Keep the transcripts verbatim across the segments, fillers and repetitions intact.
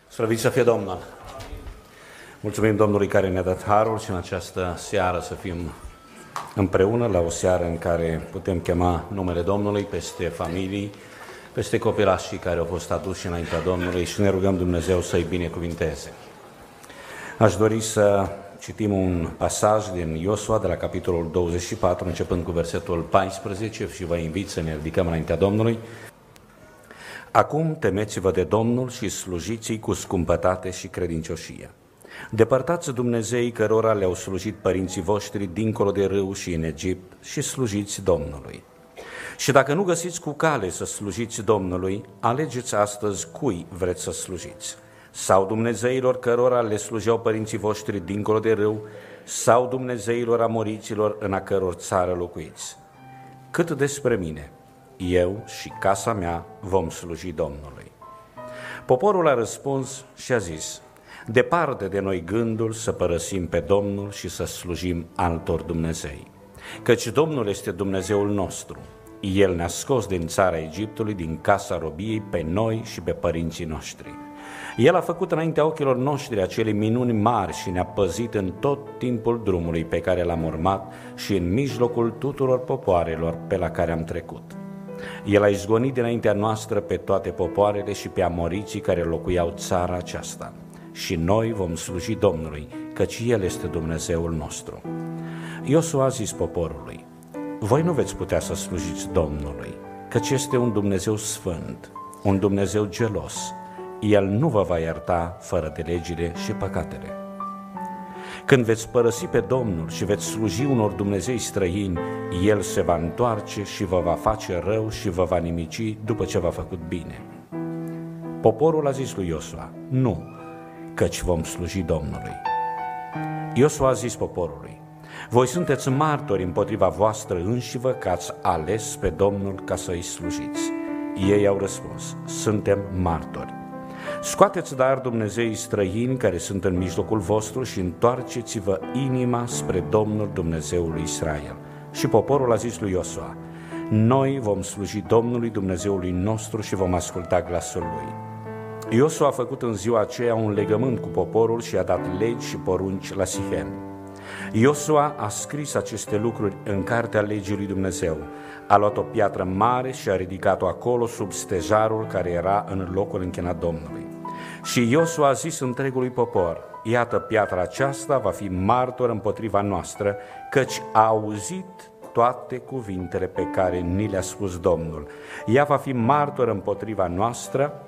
Slăvit să fie Domnul! Mulțumim Domnului care ne-a dat harul și în această seară să fim împreună, la o seară în care putem chema numele Domnului peste familii, peste copilașii care au fost aduși înaintea Domnului și ne rugăm Dumnezeu să-i binecuvinteze. Aș dori să citim un pasaj din Iosua, de la capitolul douăzeci și patru, începând cu versetul paisprezece, și vă invit să ne ridicăm înaintea Domnului. Acum temeți-vă de Domnul și slujiți-i cu scumpătate și credincioșie. Depărtați Dumnezeii cărora le-au slujit părinții voștri dincolo de râu și în Egipt și slujiți Domnului. Și dacă nu găsiți cu cale să slujiți Domnului, alegeți astăzi cui vreți să slujiți. Sau Dumnezeilor cărora le slujeau părinții voștri dincolo de râu, sau Dumnezeilor amoriților în a căror țară locuiți. Cât despre mine, eu și casa mea vom sluji Domnului. Poporul a răspuns și a zis: departe de noi gândul să părăsim pe Domnul și să slujim altor Dumnezei, căci Domnul este Dumnezeul nostru. El ne-a scos din țara Egiptului, din casa robiei, pe noi și pe părinții noștri. El a făcut înaintea ochilor noștri acele minuni mari și ne-a păzit în tot timpul drumului pe care l-am urmat și în mijlocul tuturor popoarelor pe la care am trecut. El a izgonit dinaintea noastră pe toate popoarele și pe amoriții care locuiau țara aceasta. Și noi vom sluji Domnului, căci El este Dumnezeul nostru. Iosua a zis poporului: voi nu veți putea să slujiți Domnului, căci este un Dumnezeu sfânt, un Dumnezeu gelos. El nu vă va ierta fără de legile și păcatele. Când veți părăsi pe Domnul și veți sluji unor Dumnezei străini, El se va întoarce și vă va face rău și vă va nimici după ce v-a făcut bine. Poporul a zis lui Iosua: nu, căci vom sluji Domnului. Iosua a zis poporului: voi sunteți martori împotriva voastră înșivă că ați ales pe Domnul ca să-i slujiți. Ei au răspuns: suntem martori. Scoateți dar Dumnezeii străini care sunt în mijlocul vostru și întoarceți-vă inima spre Domnul Dumnezeul lui Israel. Și poporul a zis lui Iosua: noi vom sluji Domnului Dumnezeului nostru și vom asculta glasul lui. Iosua a făcut în ziua aceea un legământ cu poporul și a dat legi și porunci la Sihem. Iosua a scris aceste lucruri în cartea legii lui Dumnezeu. A luat o piatră mare și a ridicat-o acolo sub stejarul care era în locul închinat Domnului. Și Iosua a zis întregului popor: iată, piatra aceasta va fi martor împotriva noastră, căci a auzit toate cuvintele pe care ni le-a spus Domnul. Ea va fi martor împotriva noastră,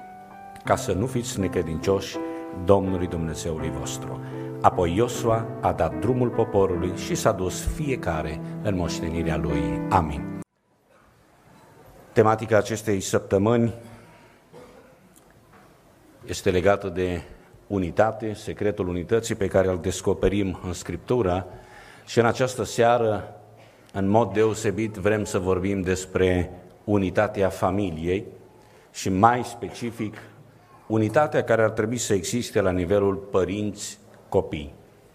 ca să nu fiți necredincioși Domnului Dumnezeului vostru. Apoi Iosua a dat drumul poporului și s-a dus fiecare în moștenirea lui. Amin. Tematica acestei săptămâni este legată de unitate, secretul unității pe care îl descoperim în Scriptură, și în această seară, în mod deosebit, vrem să vorbim despre unitatea familiei și mai specific unitatea care ar trebui să existe la nivelul părinți-copii.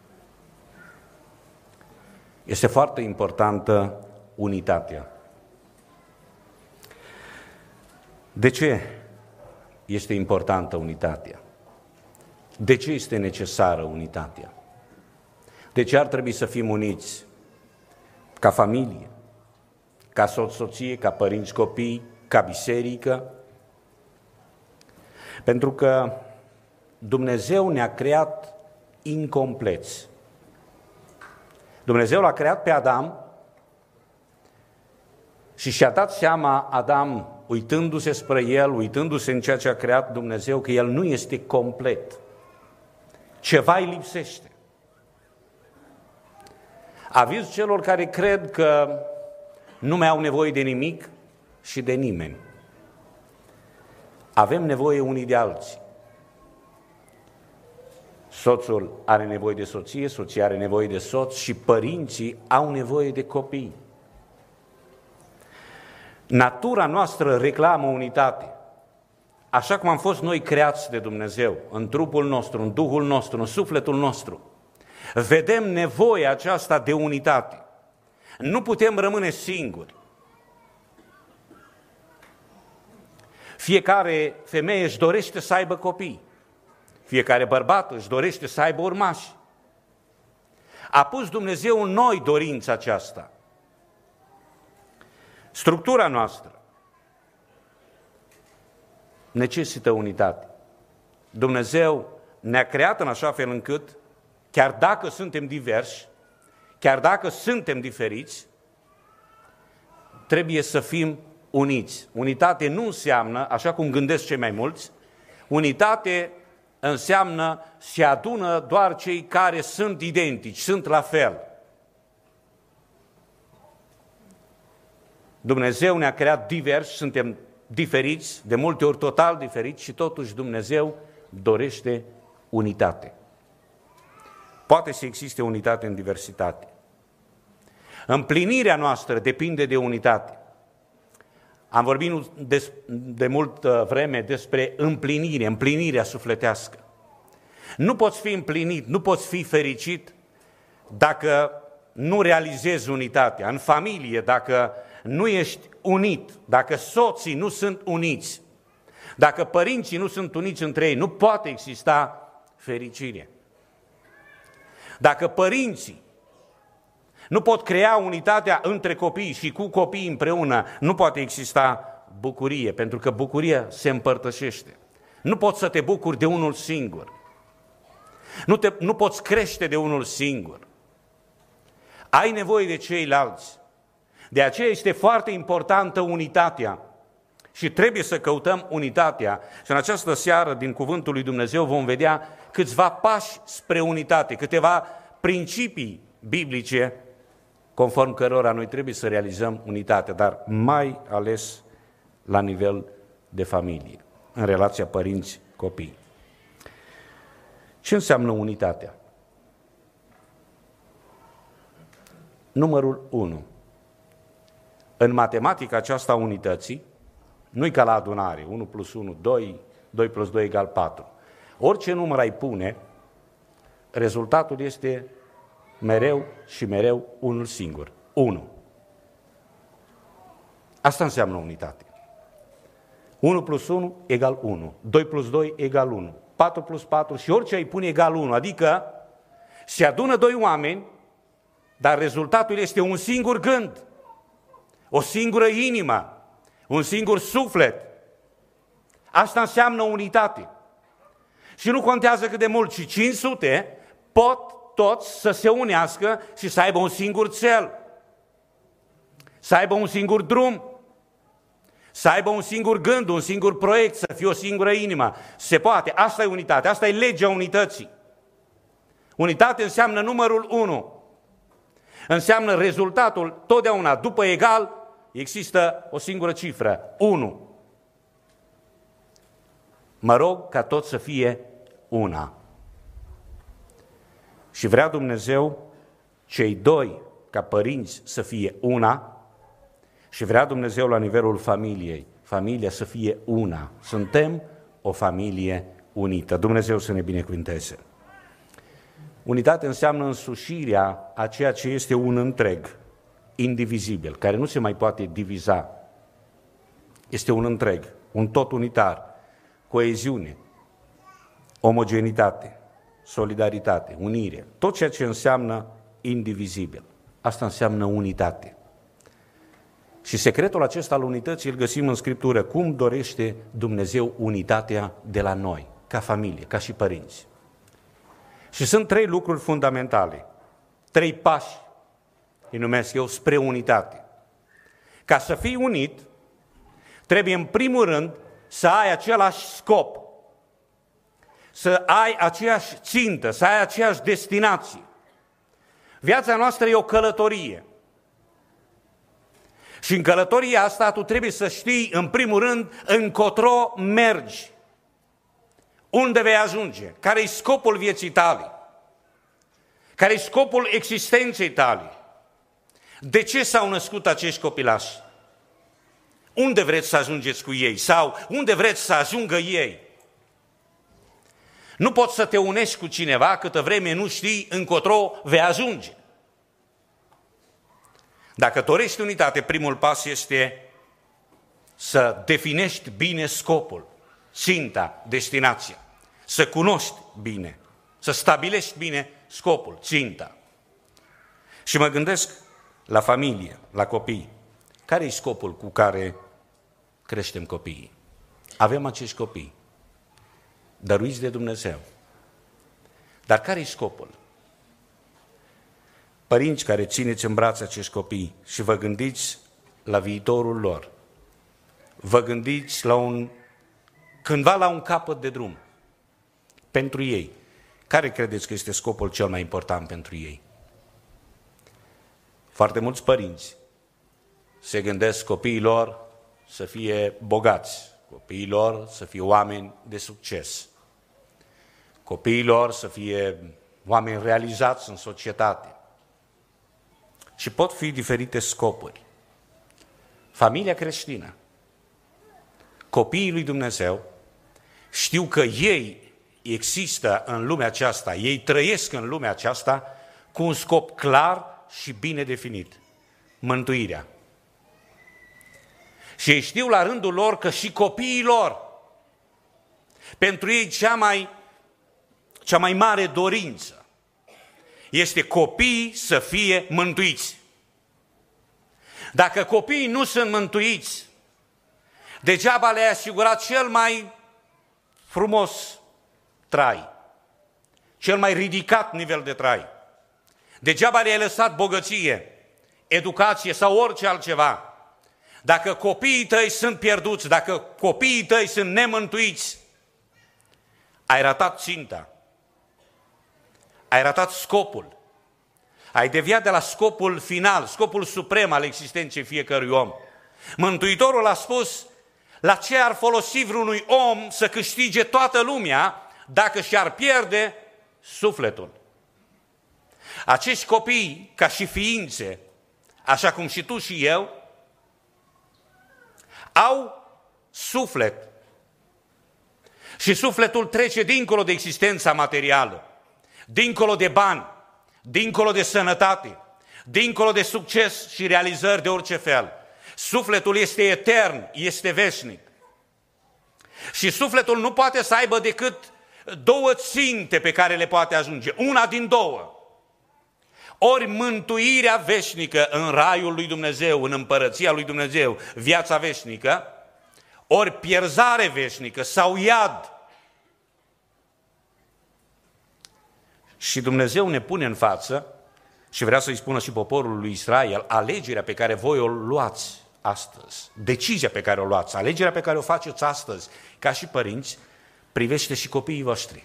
Este foarte importantă unitatea. De ce este importantă unitatea? De ce este necesară unitatea? De ce ar trebui să fim uniți ca familie, ca soț-soție, ca părinți-copii, ca biserică? Pentru că Dumnezeu ne-a creat incompleți. Dumnezeu l-a creat pe Adam și și-a dat seama Adam, uitându-se spre el, uitându-se în ceea ce a creat Dumnezeu, că el nu este complet. Ceva îi lipsește. Aviz celor care cred că nu mai au nevoie de nimic și de nimeni. Avem nevoie unii de alții. Soțul are nevoie de soție, soția are nevoie de soț și părinții au nevoie de copii. Natura noastră reclamă unitate. Așa cum am fost noi creați de Dumnezeu, în trupul nostru, în Duhul nostru, în sufletul nostru, vedem nevoia aceasta de unitate. Nu putem rămâne singuri. Fiecare femeie își dorește să aibă copii. Fiecare bărbat își dorește să aibă urmași. A pus Dumnezeu în noi dorința aceasta. Structura noastră necesită unitate. Dumnezeu ne-a creat în așa fel încât, chiar dacă suntem diversi, chiar dacă suntem diferiți, trebuie să fim uniți. Unitate nu înseamnă, așa cum gândesc cei mai mulți, unitate înseamnă se adună doar cei care sunt identici, sunt la fel. Dumnezeu ne-a creat diversi, suntem diferiți, de multe ori total diferiți și totuși Dumnezeu dorește unitate. Poate să existe unitate în diversitate. Împlinirea noastră depinde de unitate. Am vorbit de, de multă vreme despre împlinire, împlinirea sufletească. Nu poți fi împlinit, nu poți fi fericit dacă nu realizezi unitatea. În familie, dacă nu ești unit, dacă soții nu sunt uniți, dacă părinții nu sunt uniți între ei, nu poate exista fericire. Dacă părinții nu pot crea unitatea între copii și cu copiii împreună, nu poate exista bucurie, pentru că bucuria se împărtășește. Nu poți să te bucuri de unul singur. Nu, te, nu poți crește de unul singur. Ai nevoie de ceilalți. De aceea este foarte importantă unitatea și trebuie să căutăm unitatea. Și în această seară, din Cuvântul lui Dumnezeu, vom vedea câțiva pași spre unitate, câteva principii biblice conform cărora noi trebuie să realizăm unitatea, dar mai ales la nivel de familie, în relația părinți-copii. Ce înseamnă unitatea? Numărul unu. În matematica aceasta a unității, nu-i ca la adunare, unu plus unu, doi, doi plus doi egal patru. Orice număr ai pune, rezultatul este mereu și mereu unul singur, unu. Asta înseamnă unitate. unu plus unu egal unu, doi plus doi egal unu, patru plus patru și orice ai pune egal unu, adică se adună doi oameni, dar rezultatul este un singur gând, o singură inimă, un singur suflet. Asta înseamnă unitate. Și nu contează cât de mult, ci cinci sute pot toți să se unească și să aibă un singur cel, să aibă un singur drum, să aibă un singur gând, un singur proiect, să fie o singură inimă. Se poate, asta e unitate, asta e legea unității. Unitate înseamnă numărul unu, înseamnă rezultatul, totdeauna după egal există o singură cifră, unu. Mă rog ca tot să fie una. Și vrea Dumnezeu cei doi ca părinți să fie una și vrea Dumnezeu la nivelul familiei, familia să fie una. Suntem o familie unită. Dumnezeu să ne binecuvânteze. Unitate înseamnă însușirea a ceea ce este un întreg, indivizibil, care nu se mai poate diviza. Este un întreg, un tot unitar, coeziune, omogenitate, solidaritate, unire, tot ceea ce înseamnă indivizibil. Asta înseamnă unitate. Și secretul acesta al unității îl găsim în Scriptură. Cum dorește Dumnezeu unitatea de la noi, ca familie, ca și părinți. Și sunt trei lucruri fundamentale, trei pași, îi numesc eu, spre unitate. Ca să fii unit, trebuie în primul rând să ai același scop, să ai aceeași țintă, să ai aceeași destinație. Viața noastră e o călătorie. Și în călătoria asta tu trebuie să știi, în primul rând, încotro mergi. Unde vei ajunge? Care-i scopul vieții tale? Care-i scopul existenței tale? De ce s-au născut acești copilași? Unde vreți să ajungeți cu ei? Sau unde vreți să ajungă ei? Nu poți să te unești cu cineva câtă vreme nu știi încotro vei ajunge. Dacă dorești unitate, primul pas este să definești bine scopul, ținta, destinația. să cunoști bine, să stabilești bine scopul, ținta. Și mă gândesc la familie, la copii. Care e scopul cu care creștem copiii? Avem acești copii, dăruiți de Dumnezeu. Dar care e scopul? Părinți care țineți în brațe acești copii și vă gândiți la viitorul lor, vă gândiți la un, cândva la un capăt de drum pentru ei. Care credeți că este scopul cel mai important pentru ei? Foarte mulți părinți se gândesc copiii lor să fie bogați, copiii lor să fie oameni de succes, copiii lor să fie oameni realizați în societate. Și pot fi diferite scopuri. Familia creștină, copiii lui Dumnezeu, știu că ei există în lumea aceasta, ei trăiesc în lumea aceasta cu un scop clar și bine definit, mântuirea. Și ei știu la rândul lor că și copiii lor, pentru ei cea mai, cea mai mare dorință este copiii să fie mântuiți. Dacă copiii nu sunt mântuiți, degeaba le-ai asigurat cel mai frumos trai, cel mai ridicat nivel de trai. Degeaba le-ai lăsat bogăție, educație sau orice altceva. Dacă copiii tăi sunt pierduți, dacă copiii tăi sunt nemântuiți, ai ratat ținta, ai ratat scopul, ai deviat de la scopul final, scopul suprem al existenței fiecărui om. Mântuitorul a spus: la ce ar folosi vreunui om să câștige toată lumea dacă și-ar pierde sufletul? Acești copii, ca și ființe, așa cum și tu și eu, au suflet. Și sufletul trece dincolo de existența materială, dincolo de bani, dincolo de sănătate, dincolo de succes și realizări de orice fel. Sufletul este etern, este veșnic. Și sufletul nu poate să aibă decât două ținte pe care le poate ajunge, una din două. Ori mântuirea veșnică în raiul lui Dumnezeu, în împărăția lui Dumnezeu, viața veșnică, ori pierzare veșnică sau iad. Și Dumnezeu ne pune în față, și vrea să-i spună și poporul lui Israel, alegerea pe care voi o luați astăzi, decizia pe care o luați, alegerea pe care o faceți astăzi, ca și părinți, privește și copiii voștri.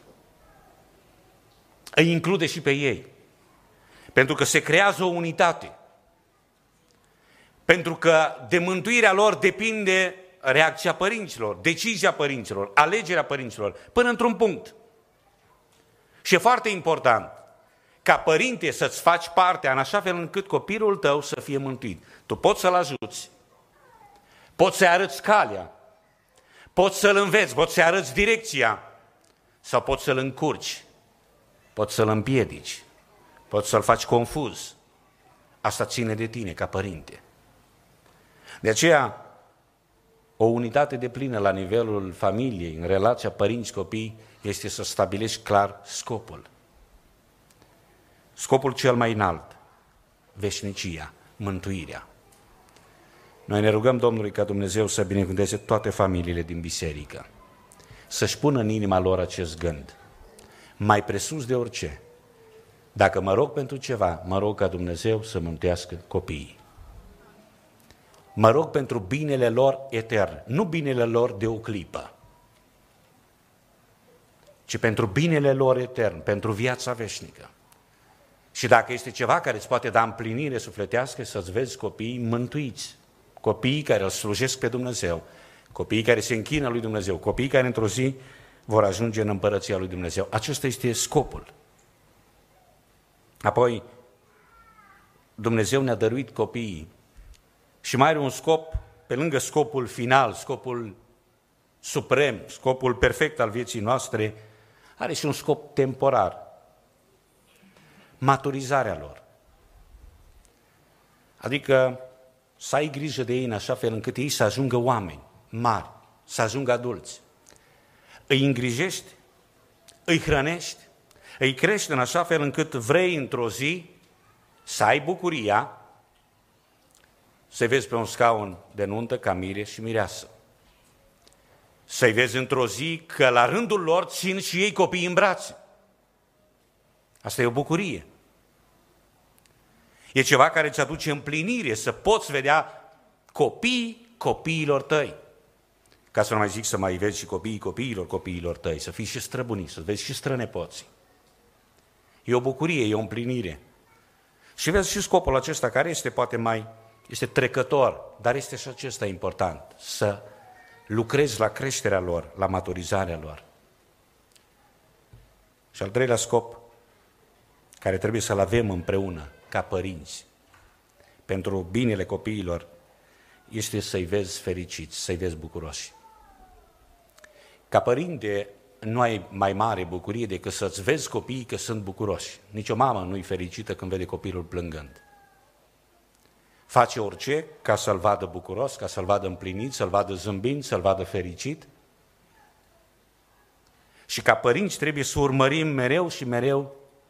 Îi include și pe ei. Pentru că se creează o unitate. Pentru că de mântuirea lor depinde reacția părinților, decizia părinților, alegerea părinților, până într-un punct. Și e foarte important ca părinte să-ți faci partea în așa fel încât copilul tău să fie mântuit. Tu poți să-l ajuți, poți să-i arăți calea, poți să-l înveți, poți să-i arăți direcția, sau poți să-l încurci, poți să-l împiedici, poți să-l faci confuz. Asta ține de tine ca părinte. De aceea, o unitate deplină la nivelul familiei, în relația părinți-copii, este să stabilești clar scopul. Scopul cel mai înalt, veșnicia, mântuirea. Noi ne rugăm Domnului ca Dumnezeu să binecuvânteze toate familiile din biserică, să-și pună în inima lor acest gând. Mai presus de orice, dacă mă rog pentru ceva, mă rog ca Dumnezeu să mântuiască copiii. Mă rog pentru binele lor etern, nu binele lor de o clipă, ci pentru binele lor etern, pentru viața veșnică. Și dacă este ceva care îți poate da împlinire sufletească, să-ți vezi copiii mântuiți, copiii care îl slujesc pe Dumnezeu, copiii care se închină lui Dumnezeu, copiii care într-o zi vor ajunge în împărăția lui Dumnezeu. Acesta este scopul. Apoi, Dumnezeu ne-a dăruit copiii și mai are un scop, pe lângă scopul final, scopul suprem, scopul perfect al vieții noastre, are și un scop temporar. Maturizarea lor. Adică să ai grijă de ei în așa fel încât ei să ajungă oameni mari, să ajungă adulți. Îi îngrijești îi hrănești, îi crești în așa fel încât vrei într-o zi să ai bucuria să-i vezi pe un scaun de nuntă ca mire și mireasă. Să-i vezi într-o zi că la rândul lor țin și ei copiii în brațe. Asta e o bucurie. E ceva care îți aduce împlinire, să poți vedea copiii copiilor tăi. Ca să nu mai zic să mai vezi și copiii copiilor copiilor tăi, să fii și străbunic, să vezi și strănepoții. E o bucurie, e o împlinire. Și vezi și scopul acesta care este poate mai, este trecător, dar este și acesta important, să lucrezi la creșterea lor, la maturizarea lor. Și al treilea scop, care trebuie să-l avem împreună, ca părinți, pentru binele copiilor, este să-i vezi fericiți, să-i vezi bucuroși. Ca părinte, nu ai mai mare bucurie decât să-ți vezi copiii că sunt bucuroși. Nici o mamă nu-i fericită când vede copilul plângând. Face orice ca să-l vadă bucuros, ca să-l vadă împlinit, să-l vadă zâmbind, să-l vadă fericit. Și ca părinți trebuie să urmărim mereu și mereu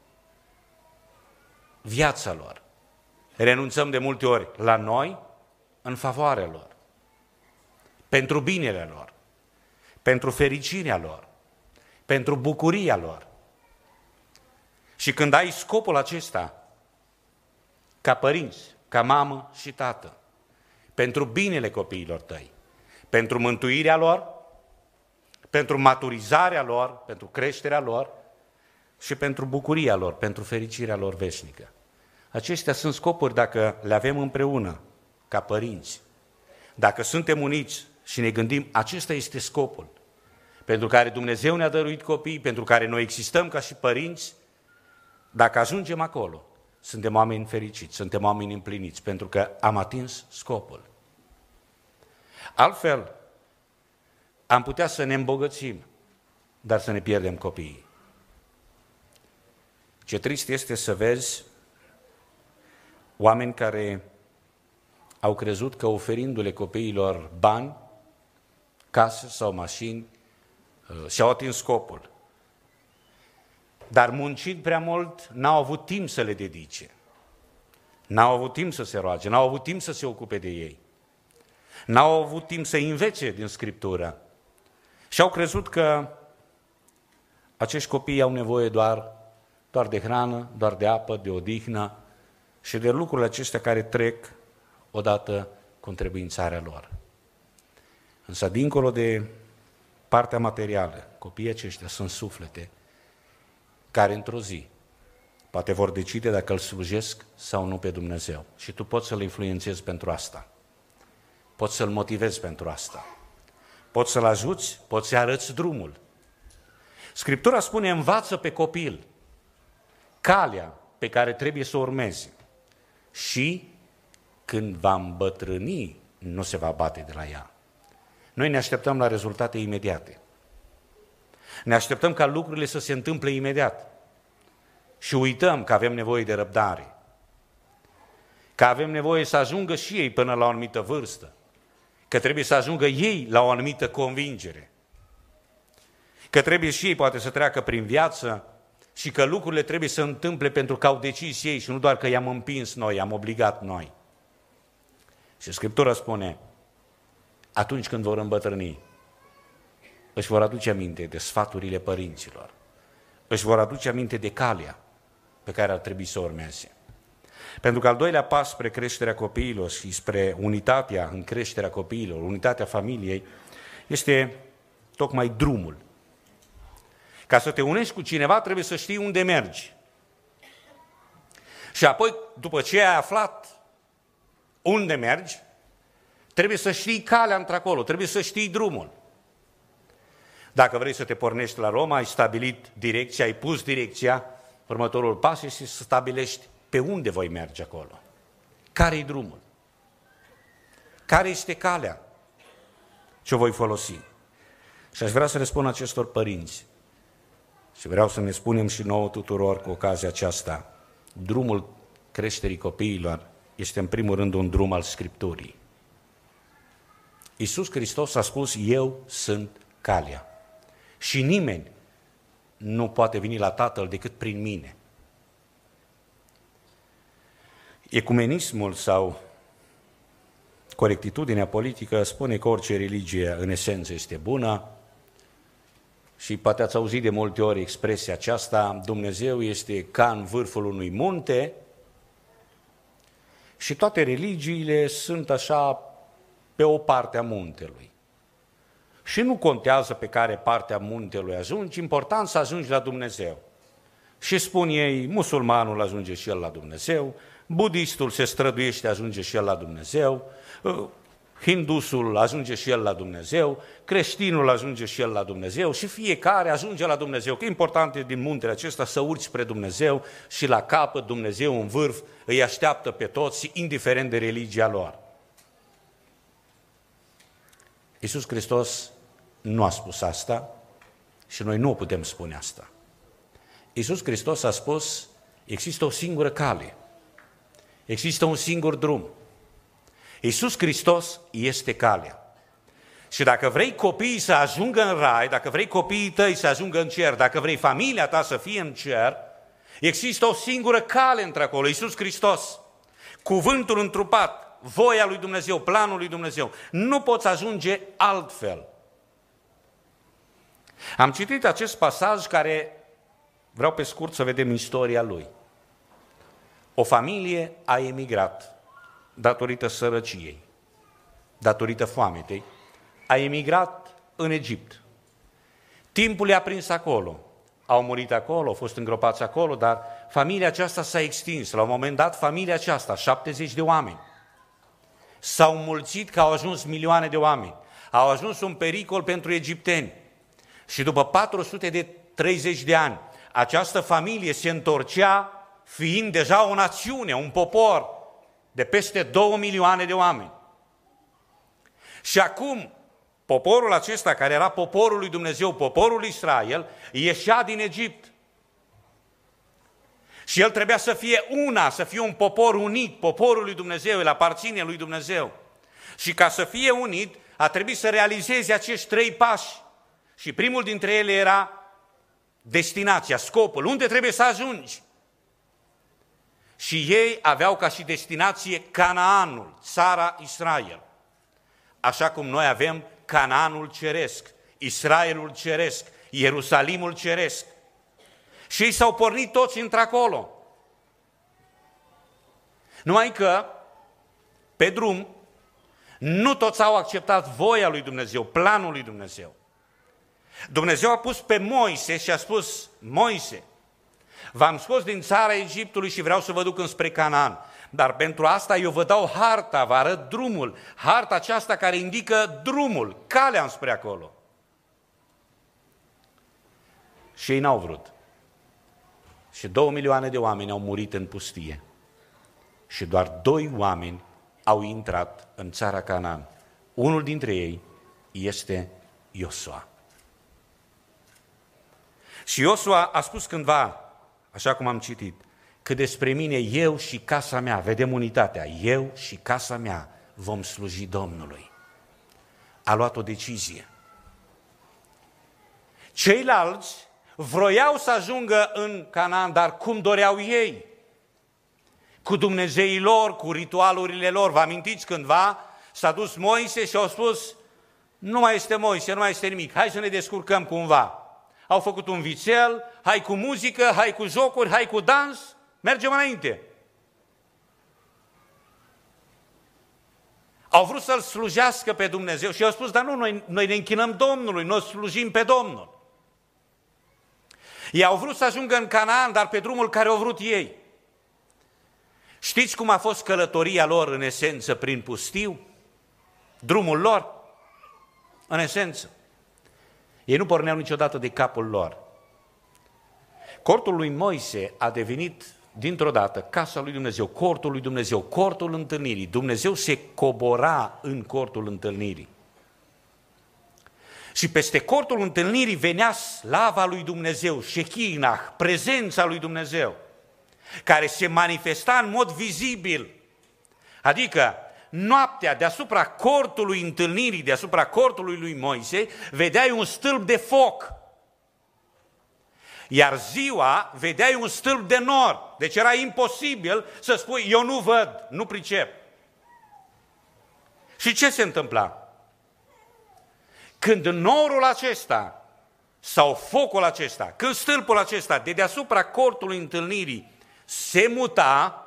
viața lor. Renunțăm de multe ori la noi în favoarea lor, pentru binele lor, pentru fericirea lor, pentru bucuria lor. Și când ai scopul acesta, ca părinți, ca mamă și tată, pentru binele copiilor tăi, pentru mântuirea lor, pentru maturizarea lor, pentru creșterea lor și pentru bucuria lor, pentru fericirea lor veșnică. Acestea sunt scopuri dacă le avem împreună, ca părinți. Dacă suntem uniți și ne gândim, acesta este scopul pentru care Dumnezeu ne-a dăruit copii, pentru care noi existăm ca și părinți, dacă ajungem acolo, suntem oameni fericiți, suntem oameni împliniți, pentru că am atins scopul. Altfel, am putea să ne îmbogățim, dar să ne pierdem copiii. Ce trist este să vezi oameni care au crezut că oferindu-le copiilor bani, case sau mașini, și-au atins scopul. Dar muncind prea mult, n-au avut timp să le dedice. N-au avut timp să se roage, n-au avut timp să se ocupe de ei. N-au avut timp să învețe din Scriptură. Și au crezut că acești copii au nevoie doar, doar de hrană, doar de apă, de odihnă și de lucrurile acestea care trec odată cu întrebuințarea lor. Însă, dincolo de partea materială, copiii aceștia sunt suflete care într-o zi poate vor decide dacă îl slujesc sau nu pe Dumnezeu. Și tu poți să-l influențezi pentru asta. Poți să-l motivezi pentru asta. Poți să-l ajuți, poți să-i arăți drumul. Scriptura spune, învață pe copil calea pe care trebuie să o urmeze. Și când va îmbătrâni, nu se va bate de la ea. Noi ne așteptăm la rezultate imediate. Ne așteptăm ca lucrurile să se întâmple imediat. Și uităm că avem nevoie de răbdare. Că avem nevoie să ajungă și ei până la o anumită vârstă. Că trebuie să ajungă ei la o anumită convingere. Că trebuie și ei poate să treacă prin viață și că lucrurile trebuie să întâmple pentru că au decis ei și nu doar că i-am împins noi, i-am obligat noi. Și Scriptura spune, atunci când vor îmbătrâni, își vor aduce aminte de sfaturile părinților, își vor aduce aminte de calea pe care ar trebui să o urmeze. Pentru că al doilea pas spre creșterea copiilor și spre unitatea în creșterea copiilor, unitatea familiei, este tocmai drumul. Ca să te unești cu cineva, trebuie să știi unde mergi. Și apoi, după ce ai aflat unde mergi, trebuie să știi calea într-acolo, trebuie să știi drumul. Dacă vrei să te pornești la Roma, ai stabilit direcția, ai pus direcția, următorul pas este să stabilești pe unde voi merge acolo. Care-i drumul? Care este calea ce o voi folosi? Și aș vrea să le spun acestor părinți și vreau să ne spunem și nouă tuturor cu ocazia aceasta, drumul creșterii copiilor este în primul rând un drum al Scripturii. Iisus Hristos a spus, eu sunt calea. Și nimeni nu poate veni la Tatăl decât prin mine. Ecumenismul sau corectitudinea politică spune că orice religie în esență este bună și poate ați auzit de multe ori expresia aceasta, Dumnezeu este ca în vârful unui munte și toate religiile sunt așa pe o parte a muntelui. Și nu contează pe care parte a muntelui ajungi, important să ajungi la Dumnezeu. Și spun ei, musulmanul ajunge și el la Dumnezeu, budistul se străduiește, ajunge și el la Dumnezeu, hindusul ajunge și el la Dumnezeu, creștinul ajunge și el la Dumnezeu și fiecare ajunge la Dumnezeu. Că important e din muntele acesta să urci spre Dumnezeu și la capăt Dumnezeu în vârf îi așteaptă pe toți, indiferent de religia lor. Iisus Hristos nu a spus asta și noi nu o putem spune asta. Iisus Hristos a spus, există o singură cale, există un singur drum. Iisus Hristos este calea. Și dacă vrei copiii să ajungă în rai, dacă vrei copiii tăi să ajungă în cer, dacă vrei familia ta să fie în cer, există o singură cale într-acolo, Iisus Hristos. Cuvântul întrupat, voia lui Dumnezeu, planul lui Dumnezeu. Nu poți ajunge altfel. Am citit acest pasaj care, vreau pe scurt să vedem istoria lui. O familie a emigrat datorită sărăciei, datorită foametei, a emigrat în Egipt. Timpul i-a prins acolo, au murit acolo, au fost îngropați acolo, dar familia aceasta s-a extins. La un moment dat, familia aceasta, șaptezeci de oameni, s-au mulțit că au ajuns milioane de oameni. Au ajuns un pericol pentru egipteni. Și după patru sute treizeci de ani, această familie se întorcea fiind deja o națiune, un popor de peste două milioane de oameni. Și acum, poporul acesta, care era poporul lui Dumnezeu, poporul Israel, ieșea din Egipt. Și el trebuia să fie una, să fie un popor unit, poporul lui Dumnezeu, el aparține lui Dumnezeu. Și ca să fie unit, a trebuit să realizeze acești trei pași. Și primul dintre ele era destinația, scopul, unde trebuie să ajungi. Și ei aveau ca și destinație Canaanul, țara Israel. Așa cum noi avem Canaanul ceresc, Israelul ceresc, Ierusalimul ceresc. Și ei s-au pornit toți într-acolo. Numai că, pe drum, nu toți au acceptat voia lui Dumnezeu, planul lui Dumnezeu. Dumnezeu a pus pe Moise și a spus, Moise, v-am scos din țara Egiptului și vreau să vă duc înspre Canaan. Dar pentru asta eu vă dau harta, vă arăt drumul, harta aceasta care indică drumul, calea înspre acolo. Și ei n-au vrut. Și două milioane de oameni au murit în pustie. Și doar doi oameni au intrat în țara Canaan. Unul dintre ei este Iosua. Și Iosua a spus cândva, așa cum am citit, că despre mine, eu și casa mea, vedem unitatea, eu și casa mea vom sluji Domnului. A luat o decizie. Ceilalți vroiau să ajungă în Canaan, dar cum doreau ei? Cu dumnezeii lor, cu ritualurile lor. Vă amintiți cândva? S-a dus Moise și au spus, nu mai este Moise, nu mai este nimic, hai să ne descurcăm cumva. Au făcut un vițel, hai cu muzică, hai cu jocuri, hai cu dans, mergem înainte. Au vrut să-L slujească pe Dumnezeu și au spus, dar nu, noi, noi ne închinăm Domnului, noi slujim pe Domnul. Ei au vrut să ajungă în Canaan, dar pe drumul care au vrut ei. Știți cum a fost călătoria lor în esență prin pustiu? Drumul lor, în esență. Ei nu porneau niciodată de capul lor. Cortul lui Moise a devenit dintr-o dată casa lui Dumnezeu, cortul lui Dumnezeu, cortul întâlnirii. Dumnezeu se cobora în cortul întâlnirii. Și peste cortul întâlnirii venea slava lui Dumnezeu, Shekinah, prezența lui Dumnezeu, care se manifesta în mod vizibil. Adică noaptea deasupra cortului întâlnirii, deasupra cortului lui Moise, vedeai un stâlp de foc. iar ziua vedeai un stâlp de nor. Deci era imposibil să spui, eu nu văd, nu pricep. Și ce se întâmpla? Când norul acesta sau focul acesta, când stâlpul acesta de deasupra cortului întâlnirii se muta,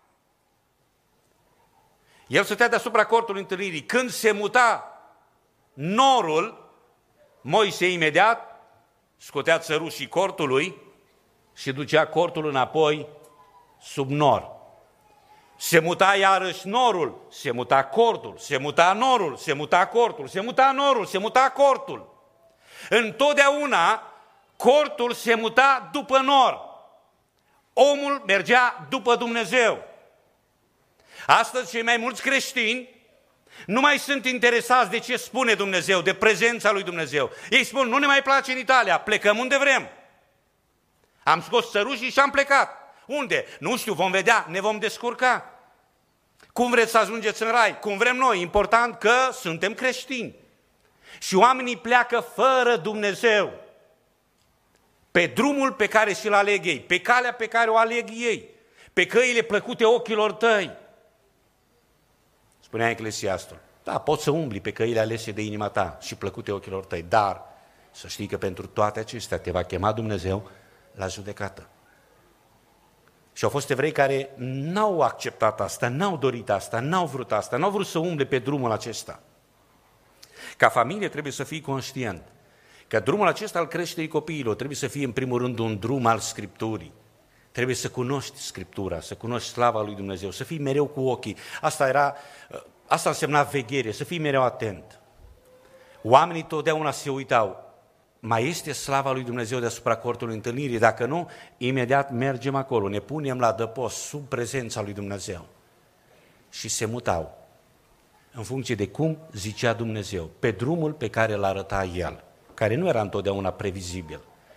el stătea deasupra cortului întâlnirii, când se muta norul, Moise imediat scotea țărușii cortului și ducea cortul înapoi sub nor. Se muta iarăși norul, se muta cortul, se muta norul, se muta cortul, se muta norul, se muta cortul. Întotdeauna cortul se muta după nor. Omul mergea după Dumnezeu. Astăzi cei mai mulți creștini nu mai sunt interesați de ce spune Dumnezeu, de prezența lui Dumnezeu. Ei spun, nu ne mai place în Italia, plecăm unde vrem. Am scos țărușii și am plecat. Unde? Nu știu, vom vedea, ne vom descurca. Cum vreți să ajungeți în rai? Cum vrem noi, important că suntem creștini. Și oamenii pleacă fără Dumnezeu, pe drumul pe care și-l aleg ei, pe calea pe care o aleg ei, pe căile plăcute ochilor tăi. Spunea Eclesiastul, da, poți să umbli pe căile alese de inima ta și plăcute ochilor tăi, dar să știi că pentru toate acestea te va chema Dumnezeu la judecată. Și au fost evrei care n-au acceptat asta, n-au dorit asta, n-au vrut asta, n-au vrut să umble pe drumul acesta. Ca familie trebuie să fii conștient că drumul acesta al creșterii copiilor trebuie să fie în primul rând un drum al Scripturii. Trebuie să cunoști Scriptura, să cunoști slava lui Dumnezeu, să fii mereu cu ochii. Asta era, asta însemna veghere, să fii mereu atent. Oamenii totdeauna se uitau, mai este slava lui Dumnezeu deasupra cortului întâlnirii? Dacă nu, imediat mergem acolo, ne punem la adăpost sub prezența lui Dumnezeu. Și se mutau în funcție de cum zicea Dumnezeu, pe drumul pe care îl arăta El, care nu era întotdeauna previzibil.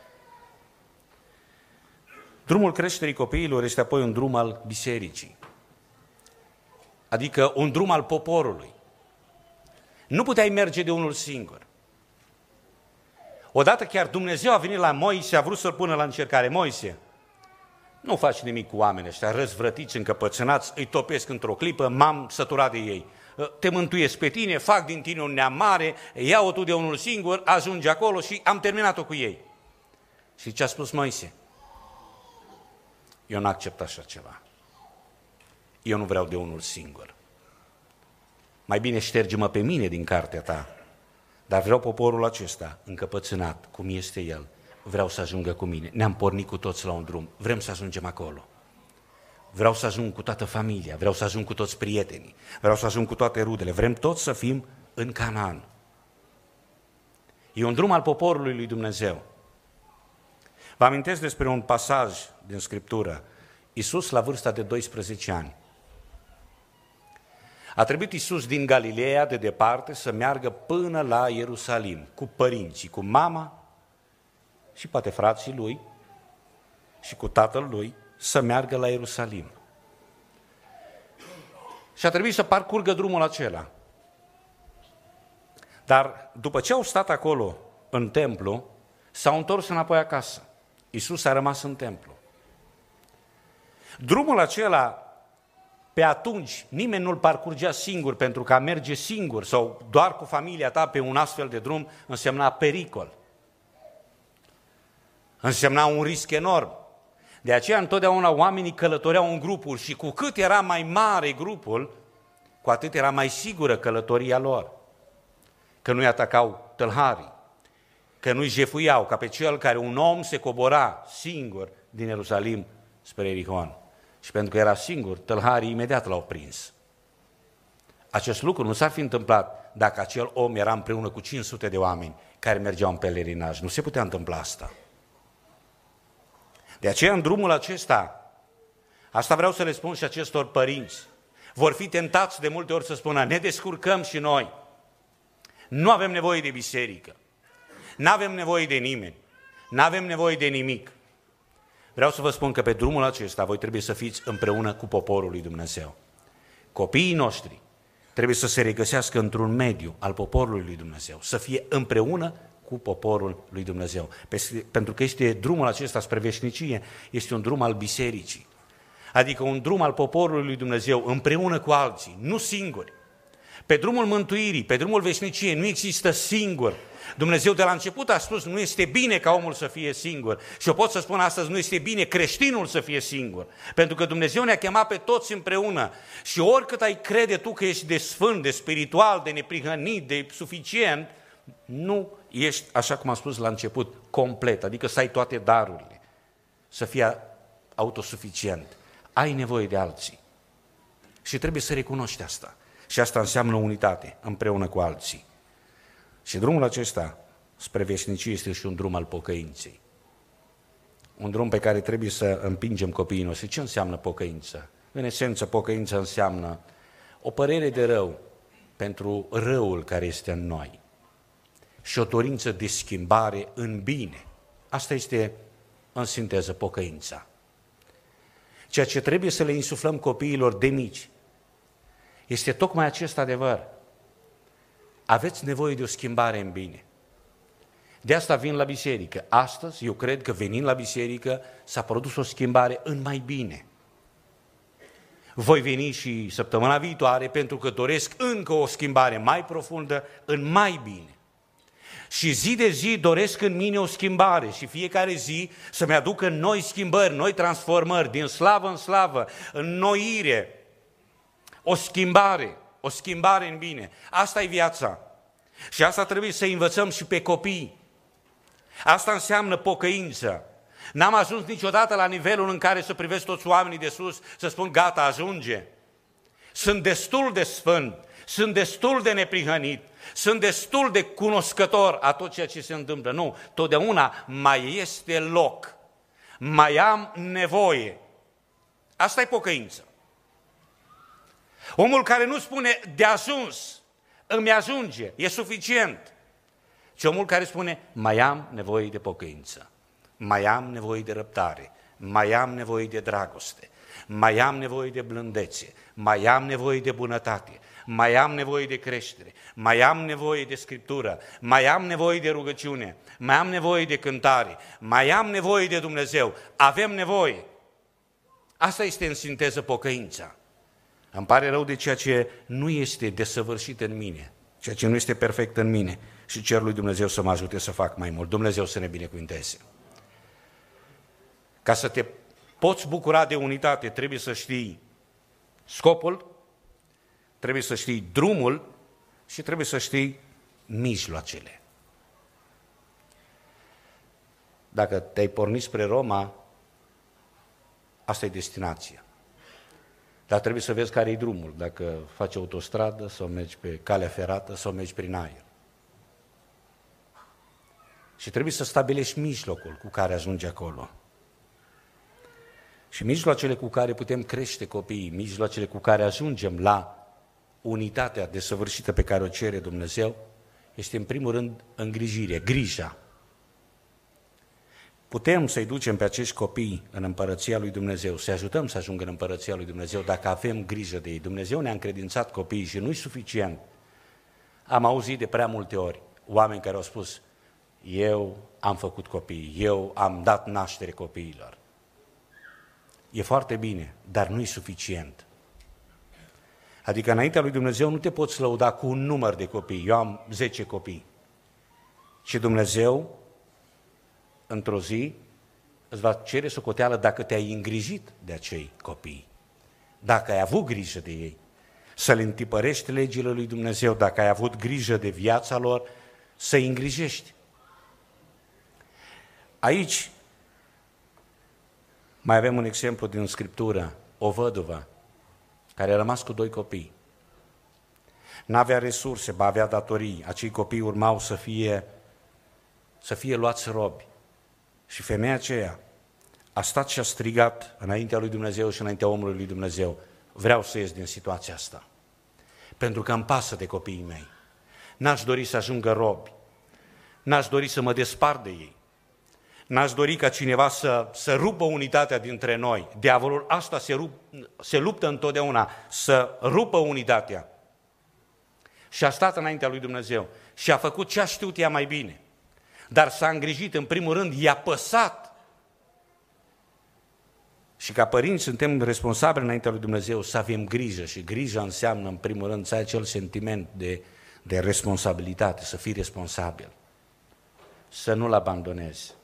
Drumul creșterii copiilor este apoi un drum al bisericii, adică un drum al poporului. Nu puteai merge de unul singur. Odată chiar Dumnezeu a venit la Moise, a vrut să-l pună la încercare. Moise, nu faci nimic cu oamenii ăștia, răzvrătiți, încăpățânați, îi topesc într-o clipă, m-am săturat de ei. Te mântuiesc pe tine, fac din tine un neam mare, ia-o tu de unul singur, ajungi acolo și am terminat-o cu ei. Și ce a spus Moise? Eu nu accept așa ceva. Eu nu vreau de unul singur. Mai bine șterge-mă pe mine din cartea ta, dar vreau poporul acesta încăpățânat, cum este el, vreau să ajungă cu mine. Ne-am pornit cu toți la un drum, vrem să ajungem acolo. Vreau să ajung cu toată familia, vreau să ajung cu toți prietenii, vreau să ajung cu toate rudele, vrem toți să fim în Canaan. E un drum al poporului lui Dumnezeu. Vă amintesc despre un pasaj din Scriptură. Iisus la vârsta de doisprezece ani. A trebuit Iisus din Galileea, de departe, să meargă până la Ierusalim, cu părinții, cu mama și poate frații lui și cu tatăl lui, să meargă la Ierusalim. Și a trebuit să parcurgă drumul acela. Dar după ce au stat acolo, în templu, s-au întors înapoi acasă. Iisus a rămas în templu. Drumul acela, pe atunci, nimeni nu-l parcurgea singur, pentru că a merge singur sau doar cu familia ta pe un astfel de drum însemna pericol. Însemna un risc enorm. De aceea întotdeauna oamenii călătoreau în grupuri și cu cât era mai mare grupul, cu atât era mai sigură călătoria lor. Că nu-i atacau tâlharii, că nu-i jefuiau, ca pe cel care un om se cobora singur din Ierusalim spre Ierihon. Și pentru că era singur, tâlharii imediat l-au prins. Acest lucru nu s-ar fi întâmplat dacă acel om era împreună cu cinci sute de oameni care mergeau în pelerinaj. Nu se putea întâmpla asta. De aceea, în drumul acesta, asta vreau să le spun și acestor părinți, vor fi tentați de multe ori să spună, ne descurcăm și noi. Nu avem nevoie de biserică, nu avem nevoie de nimeni, nu avem nevoie de nimic. Vreau să vă spun că pe drumul acesta voi trebuie să fiți împreună cu poporul lui Dumnezeu. Copiii noștri trebuie să se regăsească într-un mediu al poporului lui Dumnezeu, să fie împreună cu poporul lui Dumnezeu. Pentru că este drumul acesta spre veșnicie, este un drum al bisericii. Adică un drum al poporului lui Dumnezeu împreună cu alții, nu singuri. Pe drumul mântuirii, pe drumul veșniciei nu există singur. Dumnezeu de la început a spus, nu este bine ca omul să fie singur. Și eu pot să spun astăzi, nu este bine creștinul să fie singur. Pentru că Dumnezeu ne-a chemat pe toți împreună. Și oricât ai crede tu că ești de sfânt, de spiritual, de neprihănit, de suficient, nu ești, așa cum am spus la început, complet. Adică să ai toate darurile, să fii autosuficient. Ai nevoie de alții. Și trebuie să recunoști asta. Și asta înseamnă unitate, împreună cu alții. Și drumul acesta spre veșnicie este și un drum al pocăinței. Un drum pe care trebuie să împingem copiii noștri. Ce înseamnă pocăință? În esență, pocăința înseamnă o părere de rău pentru răul care este în noi și o dorință de schimbare în bine. Asta este, în sinteză, pocăința. Ceea ce trebuie să le insuflăm copiilor de mici este tocmai acest adevăr. Aveți nevoie de o schimbare în bine. De asta vin la biserică. Astăzi, eu cred că venind la biserică, s-a produs o schimbare în mai bine. Voi veni și săptămâna viitoare pentru că doresc încă o schimbare mai profundă în mai bine. Și zi de zi doresc în mine o schimbare și fiecare zi să-mi aducă noi schimbări, noi transformări, din slavă în slavă, înnoire, o schimbare, o schimbare în bine. Asta e viața. Și asta trebuie să învățăm și pe copii. Asta înseamnă pocăință. N-am ajuns niciodată la nivelul în care să privesc toți oamenii de sus, să spun gata, ajunge. Sunt destul de sfânt, sunt destul de neprihănit, sunt destul de cunoscător a tot ceea ce se întâmplă. Nu, totdeauna mai este loc, mai am nevoie. Asta e pocăință. Omul care nu spune de ajuns, îmi ajunge, e suficient, ci omul care spune mai am nevoie de pocăință, mai am nevoie de răbdare, mai am nevoie de dragoste, mai am nevoie de blândețe, mai am nevoie de bunătate, mai am nevoie de creștere, mai am nevoie de scriptură, mai am nevoie de rugăciune, mai am nevoie de cântare, mai am nevoie de Dumnezeu, avem nevoie. Asta este în sinteză pocăința. Îmi pare rău de ceea ce nu este desăvârșit în mine, ceea ce nu este perfect în mine și cer lui Dumnezeu să mă ajute să fac mai mult. Dumnezeu să ne binecuvânteze. Ca să te poți bucura de unitate, trebuie să știi scopul, trebuie să știi drumul și trebuie să știi mijloacele. Dacă te-ai pornit spre Roma, asta e destinația. Dar trebuie să vezi care e drumul, dacă faci autostradă sau mergi pe calea ferată sau mergi prin aer. Și trebuie să stabilești mijlocul cu care ajungi acolo. Și mijloacele cu care putem crește copiii, mijloacele cu care ajungem la unitatea desăvârșită pe care o cere Dumnezeu, este în primul rând îngrijirea, grija. Putem să-i ducem pe acești copii în împărăția lui Dumnezeu, să-i ajutăm să ajungă în împărăția lui Dumnezeu dacă avem grijă de ei. Dumnezeu ne-a încredințat copiii și nu-i suficient. Am auzit de prea multe ori oameni care au spus, eu am făcut copii, eu am dat naștere copiilor. E foarte bine, dar nu-i suficient. Adică înaintea lui Dumnezeu nu te poți lăuda cu un număr de copii. Eu am zece copii. Și Dumnezeu, într-o zi, îți va cere socoteală dacă te-ai îngrijit de acei copii, dacă ai avut grijă de ei, să le întipărești legile lui Dumnezeu, dacă ai avut grijă de viața lor, să-i îngrijești. Aici mai avem un exemplu din Scriptură, o văduvă care a rămas cu doi copii. N-avea resurse, ba avea datorii. Acei copii urmau să fie, să fie luați robi. Și femeia aceea a stat și a strigat înaintea lui Dumnezeu și înaintea omului lui Dumnezeu, vreau să ies din situația asta, pentru că îmi pasă de copiii mei. N-aș dori să ajungă robi, n-aș dori să mă despart de ei, n-aș dori ca cineva să, să rupă unitatea dintre noi. Diavolul asta se, rup, se luptă întotdeauna, să rupă unitatea. Și a stat înaintea lui Dumnezeu și a făcut ce a știut ea mai bine. dar s-a îngrijit, în primul rând, i-a păsat. Și ca părinți suntem responsabili înaintea lui Dumnezeu să avem grijă și grija înseamnă, în primul rând, să ai acel sentiment de, de responsabilitate, să fii responsabil, să nu-l abandonezi.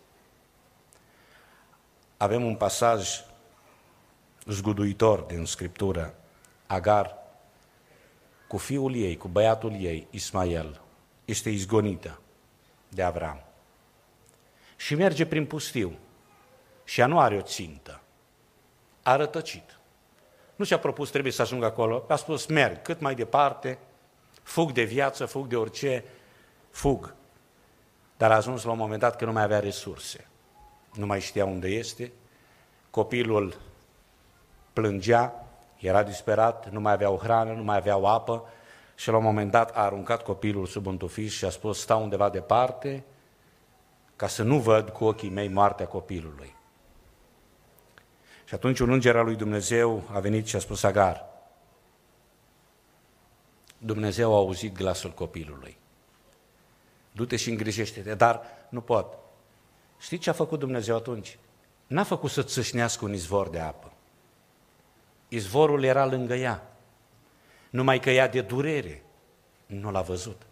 Avem un pasaj zguduitor din Scriptură, Agar, cu fiul ei, cu băiatul ei, Ismael, este izgonită de Avram și merge prin pustiu și ea nu are o țintă, a rătăcit. Nu și-a propus trebuie să ajungă acolo, a spus merg cât mai departe, fug de viață, fug de orice, fug. Dar a ajuns la un moment dat că nu mai avea resurse, nu mai știa unde este, copilul plângea, era disperat, nu mai avea o hrană, nu mai avea o apă și la un moment dat a aruncat copilul sub un tufiș și a spus stau undeva departe ca să nu văd cu ochii mei moartea copilului. Și atunci un înger al lui Dumnezeu a venit și a spus Agar, Dumnezeu a auzit glasul copilului, du-te și îngrijește-te, dar nu pot. Știi ce a făcut Dumnezeu atunci? N-a făcut să țâșnească un izvor de apă. Izvorul era lângă ea, numai că ea de durere nu l-a văzut.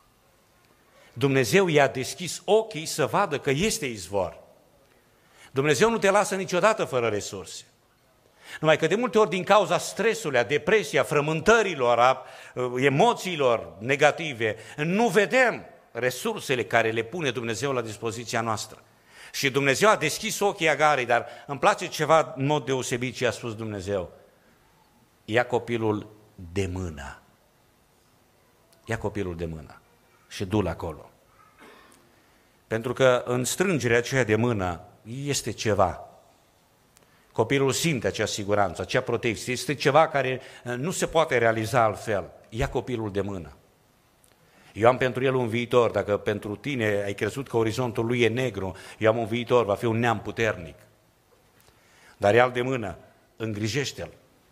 Dumnezeu i-a deschis ochii să vadă că este izvor. Dumnezeu nu te lasă niciodată fără resurse. Numai că de multe ori din cauza stresului, a depresiei, a frământărilor, a emoțiilor negative, nu vedem resursele care le pune Dumnezeu la dispoziția noastră. Și Dumnezeu a deschis ochii Agarei, dar îmi place ceva în mod deosebit ce a spus Dumnezeu. Ia copilul de mână. Ia copilul de mână și du-l acolo. Pentru că în strângerea aceea de mână este ceva. Copilul simte acea siguranță, acea protecție. Este ceva care nu se poate realiza altfel. Ia copilul de mână. Eu am pentru el un viitor. Dacă pentru tine ai crezut că orizontul lui e negru, eu am un viitor, va fi un neam puternic. Dar ia-l de mână, îngrijește-l.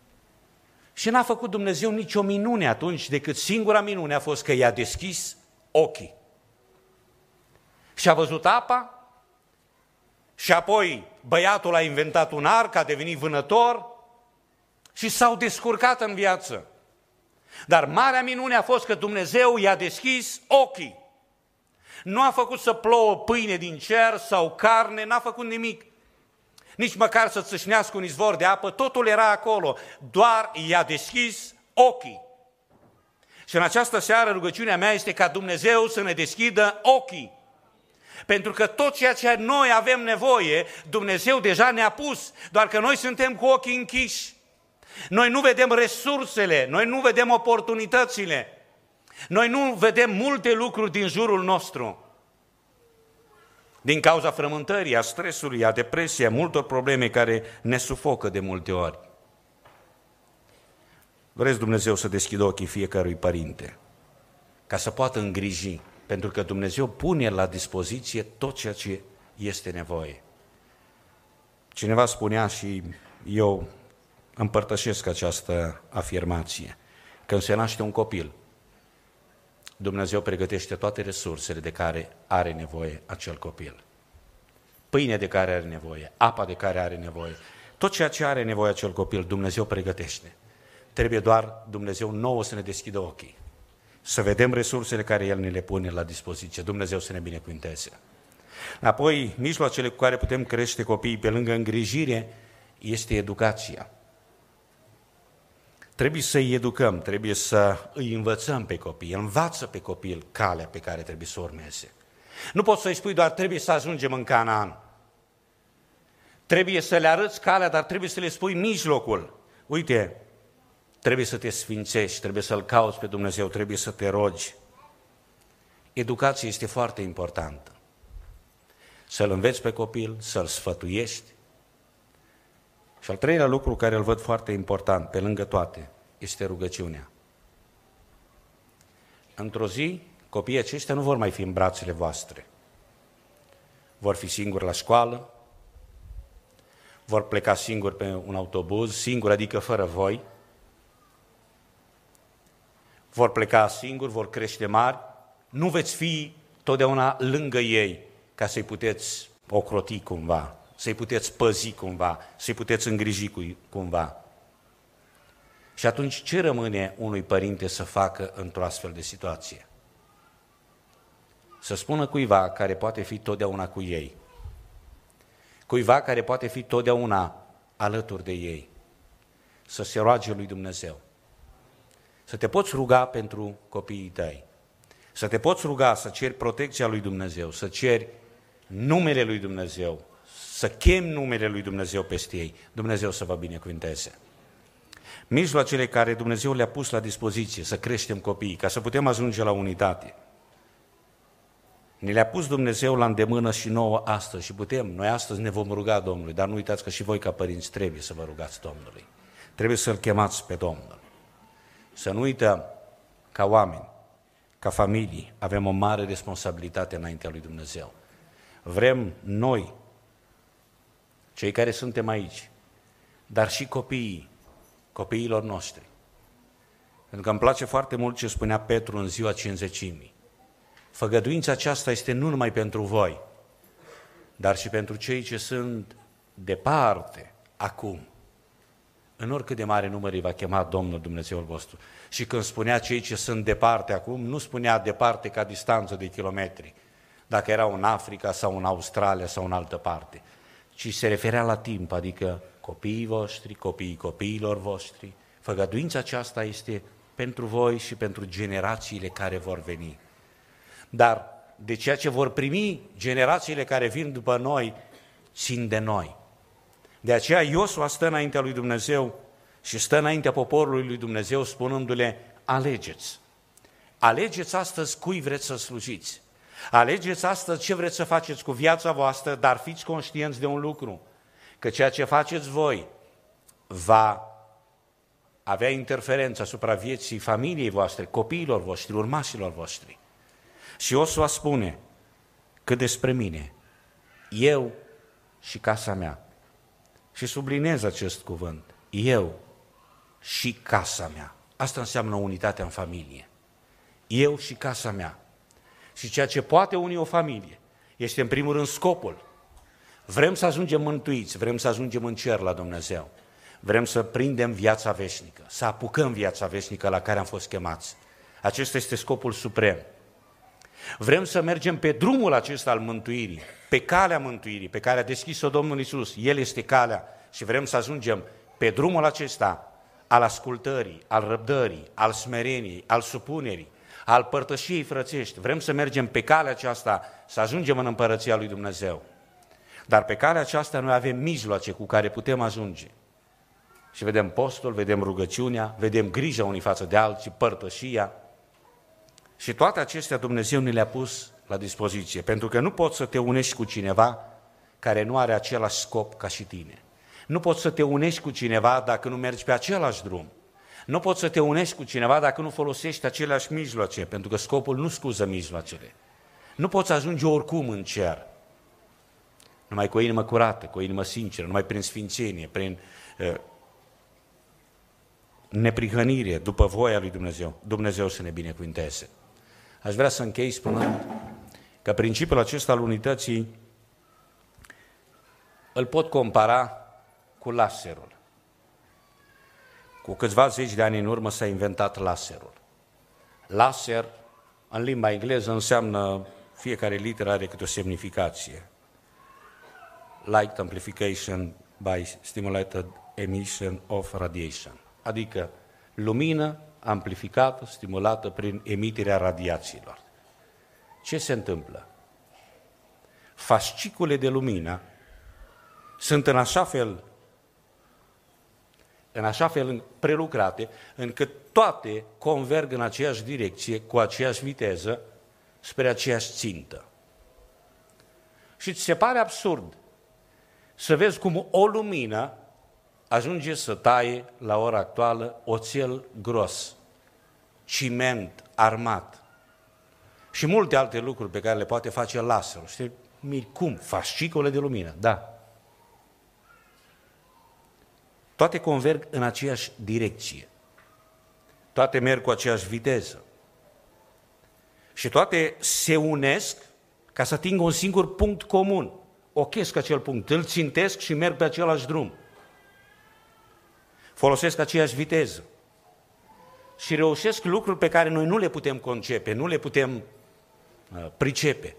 Și n-a făcut Dumnezeu nicio minune atunci, decât singura minune a fost că i-a deschis ochii. Și a văzut apa, și apoi băiatul a inventat un arc, a devenit vânător și s-au descurcat în viață. Dar marea minune a fost că Dumnezeu i-a deschis ochii. Nu a făcut să plouă pâine din cer sau carne, n-a făcut nimic. Nici măcar să țâșnească un izvor de apă, totul era acolo, doar i-a deschis ochii. Și în această seară rugăciunea mea este ca Dumnezeu să ne deschidă ochii. Pentru că tot ceea ce noi avem nevoie, Dumnezeu deja ne-a pus, doar că noi suntem cu ochii închiși. Noi nu vedem resursele, noi nu vedem oportunitățile, noi nu vedem multe lucruri din jurul nostru. Din cauza frământării, a stresului, a depresiei, a multor probleme care ne sufocă de multe ori. Doresc Dumnezeu să deschidă ochii fiecărui părinte, ca să poată îngriji, pentru că Dumnezeu pune la dispoziție tot ceea ce este nevoie. Cineva spunea și eu împărtășesc această afirmație, când se naște un copil, Dumnezeu pregătește toate resursele de care are nevoie acel copil. Pâine de care are nevoie, apa de care are nevoie, tot ceea ce are nevoie acel copil, Dumnezeu pregătește. Trebuie doar Dumnezeu nouă să ne deschidă ochii, să vedem resursele care El ne le pune la dispoziție. Dumnezeu să ne binecuvânteze. Apoi, mijloacele cu care putem crește copiii pe lângă îngrijire este educația. Trebuie să-i educăm, trebuie să îi învățăm pe copii, învață pe copil calea pe care trebuie să o urmeze. Nu poți să-i spui doar trebuie să ajungem în Canaan. Trebuie să le arăți calea, dar trebuie să le spui mijlocul. Uite, trebuie să te sfințești, trebuie să-L cauți pe Dumnezeu, trebuie să te rogi. Educația este foarte importantă. Să-l înveți pe copil, să-l sfătuiești. Și al treilea lucru care îl văd foarte important, pe lângă toate, este rugăciunea. Într-o zi, copiii aceștia nu vor mai fi în brațele voastre. Vor fi singuri la școală, vor pleca singuri pe un autobuz, singuri, adică fără voi. Vor pleca singuri, vor crește mari, nu veți fi totdeauna lângă ei. ca să-i puteți ocroti cumva, să-i puteți păzi cumva, să-i puteți îngriji cumva. Și atunci ce rămâne unui părinte să facă într-o astfel de situație? Să spună cuiva care poate fi totdeauna cu ei, cuiva care poate fi totdeauna alături de ei, să se roage lui Dumnezeu. Să te poți ruga pentru copiii tăi, să te poți ruga să ceri protecția lui Dumnezeu, să ceri numele lui Dumnezeu, să chemi numele lui Dumnezeu peste ei, Dumnezeu să vă binecuvânteze. Mijloacele care Dumnezeu le-a pus la dispoziție să creștem copiii, ca să putem ajunge la unitate, ne le-a pus Dumnezeu la îndemână și nouă astăzi și putem, noi astăzi ne vom ruga Domnului, dar nu uitați că și voi ca părinți trebuie să vă rugați Domnului, trebuie să-L chemați pe Domnul. Să nu uităm, ca oameni, ca familii, avem o mare responsabilitate înaintea lui Dumnezeu. Vrem noi, cei care suntem aici, dar și copiii, copiilor noștri. Pentru că îmi place foarte mult ce spunea Petru în ziua Cincizecimii. Făgăduința aceasta este nu numai pentru voi, dar și pentru cei ce sunt departe acum. În oricât de mare număr îi va chema Domnul Dumnezeul vostru. Și când spunea cei ce sunt departe acum, nu spunea departe ca distanță de kilometri, dacă erau în Africa sau în Australia sau în altă parte, ci se referea la timp, adică copiii voștri, copiii copiilor voștri. Făgăduința aceasta este pentru voi și pentru generațiile care vor veni. Dar de ceea ce vor primi generațiile care vin după noi, țin de noi. De aceea Iosua stă înaintea lui Dumnezeu și stă înaintea poporului lui Dumnezeu spunându-le, alegeți. Alegeți astăzi cui vreți să slujiți. Alegeți astăzi ce vreți să faceți cu viața voastră, dar fiți conștienți de un lucru, că ceea ce faceți voi va avea interferență asupra vieții familiei voastre, copiilor voștri, urmașilor voștri. Și Iosua spune, că despre mine, eu și casa mea, și sublinez acest cuvânt, eu și casa mea. Asta înseamnă unitatea în familie. Eu și casa mea. Și ceea ce poate uni o familie este în primul rând scopul. Vrem să ajungem mântuiți, vrem să ajungem în cer la Dumnezeu. Vrem să prindem viața veșnică, să apucăm viața veșnică la care am fost chemați. Acesta este scopul suprem. Vrem să mergem pe drumul acesta al mântuirii, pe calea mântuirii, pe care a deschis-o Domnul Iisus. El este calea și vrem să ajungem pe drumul acesta al ascultării, al răbdării, al smereniei, al supunerii, al părtășiei frățești. Vrem să mergem pe calea aceasta, să ajungem în împărăția lui Dumnezeu. Dar pe calea aceasta noi avem mijloace cu care putem ajunge. Și vedem postul, vedem rugăciunea, vedem grija unii față de alții, părtășia. Și toate acestea Dumnezeu ne le-a pus la dispoziție, pentru că nu poți să te unești cu cineva care nu are același scop ca și tine. Nu poți să te unești cu cineva dacă nu mergi pe același drum. Nu poți să te unești cu cineva dacă nu folosești aceleași mijloace, pentru că scopul nu scuză mijloacele. Nu poți ajunge oricum în cer. Numai cu o inimă curată, cu o inimă sinceră, numai prin sfințenie, prin uh, neprihănire după voia lui Dumnezeu. Dumnezeu să ne binecuvânteze. Aș vrea să închei spunând că principiul acesta al unității îl pot compara cu laserul. Cu câțiva zeci de ani în urmă s-a inventat laserul. Laser, în limba engleză, înseamnă fiecare literă are câte o semnificație. Light amplification by stimulated emission of radiation. Adică lumină amplificată, stimulată prin emiterea radiațiilor. Ce se întâmplă? Fascicule de lumină sunt în așa fel, în așa fel prelucrate, încât toate converg în aceeași direcție, cu aceeași viteză, spre aceeași țintă. Și ți se pare absurd să vezi cum o lumină ajunge să taie la ora actuală oțel gros, ciment armat și multe alte lucruri pe care le poate face laserul. Știi, cum? Fascicole de lumină, da. Toate converg în aceeași direcție. Toate merg cu aceeași viteză. Și toate se unesc ca să atingă un singur punct comun. Ochesc acel punct, îl țintesc și merg pe același drum. Folosesc aceeași viteză. Și reușesc lucruri pe care noi nu le putem concepe, nu le putem uh, pricepe.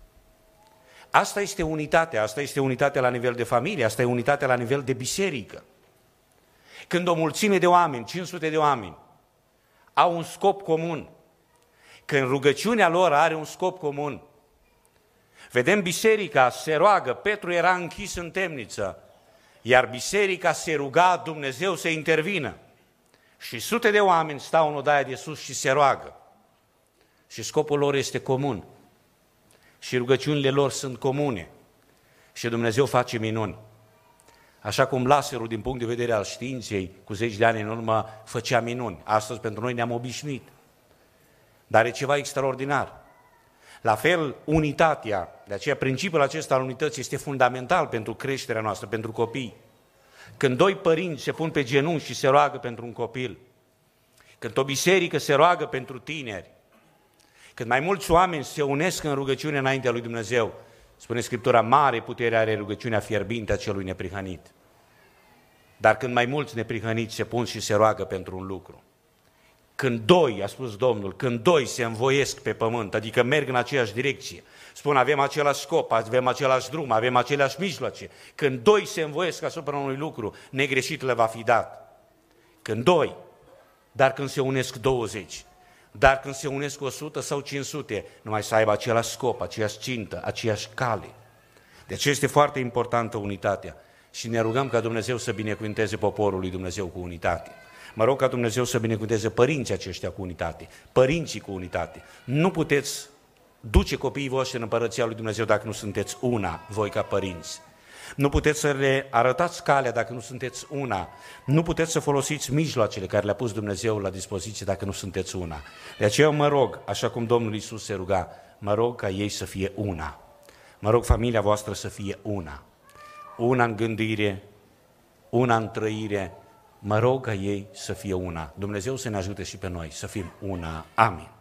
Asta este unitatea, asta este unitatea la nivel de familie, asta e unitatea la nivel de biserică. Când o mulțime de oameni, cinci sute de oameni, au un scop comun, când rugăciunea lor are un scop comun, vedem biserica se roagă, Petru era închis în temniță, iar biserica se ruga Dumnezeu să intervină. Și sute de oameni stau în odaia de sus și se roagă. Și scopul lor este comun. Și rugăciunile lor sunt comune. Și Dumnezeu face minuni. Așa cum laserul, din punct de vedere al științei, cu zeci de ani în urmă, făcea minuni. Astăzi pentru noi ne-am obișnuit. Dar e ceva extraordinar. La fel, unitatea, de aceea principiul acesta al unității este fundamental pentru creșterea noastră, pentru copii. Când doi părinți se pun pe genunchi și se roagă pentru un copil, când o biserică se roagă pentru tineri, când mai mulți oameni se unesc în rugăciune înaintea lui Dumnezeu, spune Scriptura, mare putere are rugăciunea fierbinte a celui neprihănit. Dar când mai mulți neprihăniți se pun și se roagă pentru un lucru, când doi, a spus Domnul, când doi se învoiesc pe pământ, adică merg în aceeași direcție, spun avem același scop, avem același drum, avem aceleași mijloace, când doi se învoiesc asupra unui lucru, negreșit le va fi dat. Când doi, dar când se unesc douăzeci, dar când se unesc o sută sau cinci sute, numai să aibă același scop, aceeași țintă, aceeași cale. De aceea este foarte importantă unitatea și ne rugăm ca Dumnezeu să binecuvânteze poporul lui Dumnezeu cu unitate. Mă rog ca Dumnezeu să binecuvânteze părinții aceștia cu unitate, părinții cu unitate. Nu puteți duce copiii voștri în împărăția lui Dumnezeu dacă nu sunteți una, voi ca părinți. Nu puteți să le arătați calea dacă nu sunteți una. Nu puteți să folosiți mijloacele care le-a pus Dumnezeu la dispoziție dacă nu sunteți una. De aceea eu mă rog, așa cum Domnul Iisus se ruga, mă rog ca ei să fie una. Mă rog familia voastră să fie una. Una în gândire, una în trăire. Mă rog ca ei să fie una. Dumnezeu să ne ajute și pe noi să fim una. Amin.